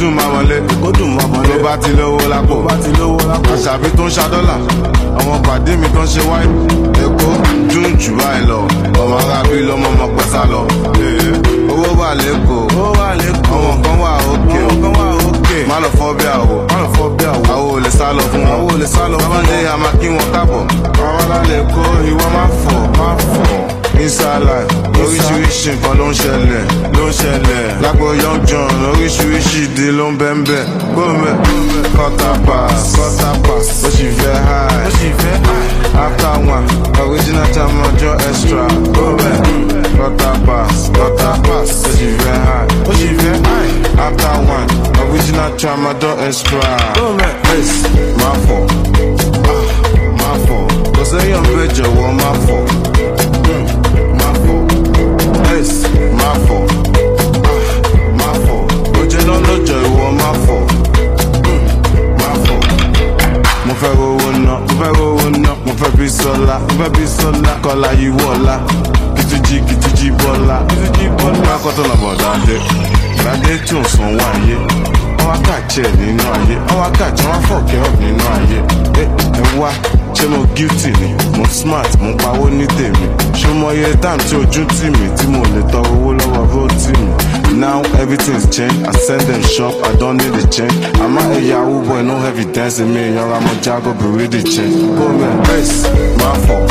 dùn máa wọlé tó bá ti lówó lápò àṣàbí tó ń ṣàdọ́là àwọn pàdé mi tó ń ṣe wáyé èkó dùn jù báyìí lọ ọmọ arábí lọmọ ọmọ pẹ́sà lọ owó wà lẹ́kọ̀ọ́ àwọn kan wà òkè má lọ fọ́ bí àwọ̀ àwọ̀ ò lè sá lọ fún wọn tọ́mọdé a máa kí wọn káàbọ̀ àwọn alálẹ̀ kó ìwọ má fọ̀ ìsàlà oríṣiríṣi nǹkan ló ń ṣẹlẹ̀ lágbo Young John oríṣiríṣi ìdí ló ń bẹ́ńbẹ́ gómẹ̀ quarter pass ó sì fẹ́ high after one original Tramadol extra gómẹ̀ quarter pass ó sì fẹ́ high after one original Tramadol extra gómẹ̀ face máa fọ̀ kò sẹ́yìn bẹ́ẹ̀ jọ̀wọ́ máa fọ̀. Mo fẹ́ bí sọ́lá kọ́lá yìí wọ́lá kìtìjì bọ́lá kọ́tọ́ lọ bọ̀ dáadé tí ò sàn wá ayé wọ́n wá kàjẹ́ nínú ayé wọ́n wá kàjẹ́ wọ́n fọ̀kẹ́ ọ̀ nínú ayé ẹ wá ṣé mo guilty ni mo smart mo pawó ní tèmi ṣé mo yẹ time tí ojú tì mí tí mo lè tọrọ owó lọ́wọ́ bó tì mí. Now everything's changed. I send them shop, I don't need a change. I'm not a Yahoo boy, no evidence in me. Young, I'm a Jago, but really change. Go man, face, my fault.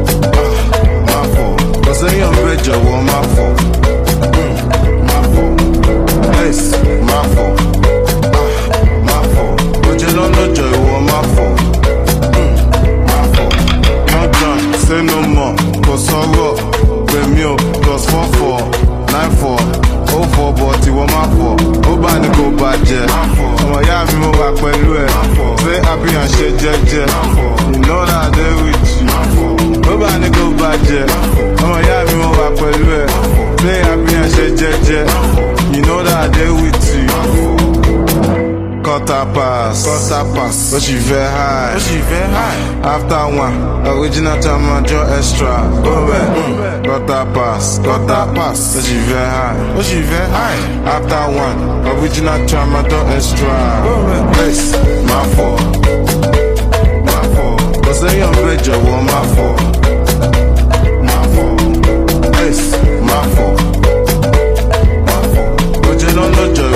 Cause I am better, well, my fault. Face, my fault. But you don't know joy, well, my fault. Not done, say no more. Cause sorrow, with me, cause 4-4, 9-4. Ó fọ́ bọ̀ tí wọ́n máa fọ̀ ó bá ní kò bàjẹ́ ọmọ ìyá mi mo wà pẹ̀lú ẹ̀ ṣé àbíyàn ṣe jẹ́jẹ́ ìnáwó àdé wìtì ó bá ní kò bàjẹ́ ọmọ ìyá mi mo wà pẹ̀lú ẹ̀ ṣé àbíyàn ṣe jẹ́jẹ́ ìnáwó àdé wìtì. Quarter pass, ó sì fẹ́ high after one original Tramadol extra quarter pass, ó sì fẹ́ high after one original Tramadol extra face máa fọ̀ kò sẹ́yìn bẹ́ẹ̀ jọ̀wọ́ máa fọ̀ face máa fọ̀ ó jẹ́ lọ́jọ́